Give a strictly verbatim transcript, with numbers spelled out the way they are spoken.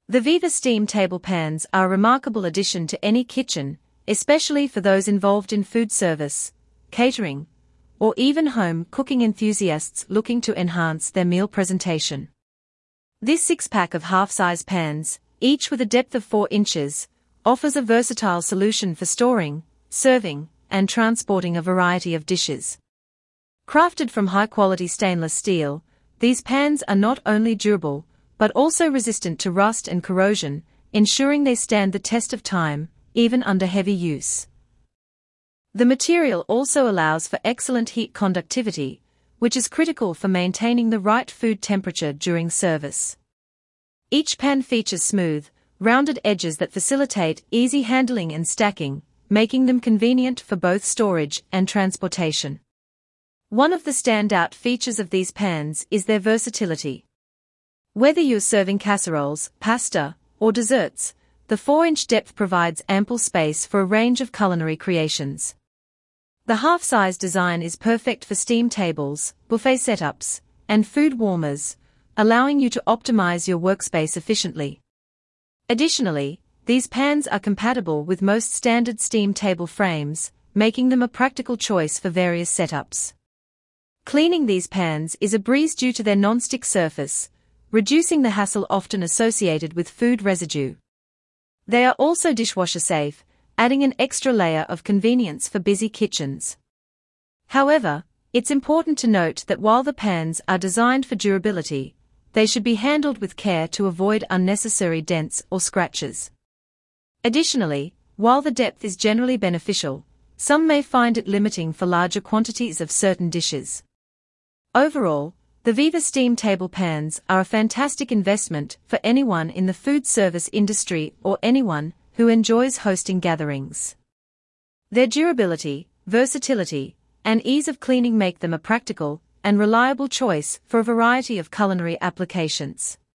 The Viva steam table pans are a remarkable addition to any kitchen, especially for those involved in food service, catering, or even home cooking enthusiasts looking to enhance their meal presentation. This six-pack of half-size pans, each with a depth of four inches, offers a versatile solution for storing, serving, and transporting a variety of dishes. Crafted from high-quality stainless steel, these pans are not only durable, but also resistant to rust and corrosion, ensuring they stand the test of time, even under heavy use. The material also allows for excellent heat conductivity, which is critical for maintaining the right food temperature during service. Each pan features smooth, rounded edges that facilitate easy handling and stacking, making them convenient for both storage and transportation. One of the standout features of these pans is their versatility. Whether you're serving casseroles, pasta, or desserts, the four-inch depth provides ample space for a range of culinary creations. The half-size design is perfect for steam tables, buffet setups, and food warmers, allowing you to optimize your workspace efficiently. Additionally, these pans are compatible with most standard steam table frames, making them a practical choice for various setups. Cleaning these pans is a breeze due to their non-stick surface, reducing the hassle often associated with food residue. They are also dishwasher safe, adding an extra layer of convenience for busy kitchens. However, it's important to note that while the pans are designed for durability, they should be handled with care to avoid unnecessary dents or scratches. Additionally, while the depth is generally beneficial, some may find it limiting for larger quantities of certain dishes. Overall, the Viva steam table pans are a fantastic investment for anyone in the food service industry or anyone who enjoys hosting gatherings. Their durability, versatility, and ease of cleaning make them a practical and reliable choice for a variety of culinary applications.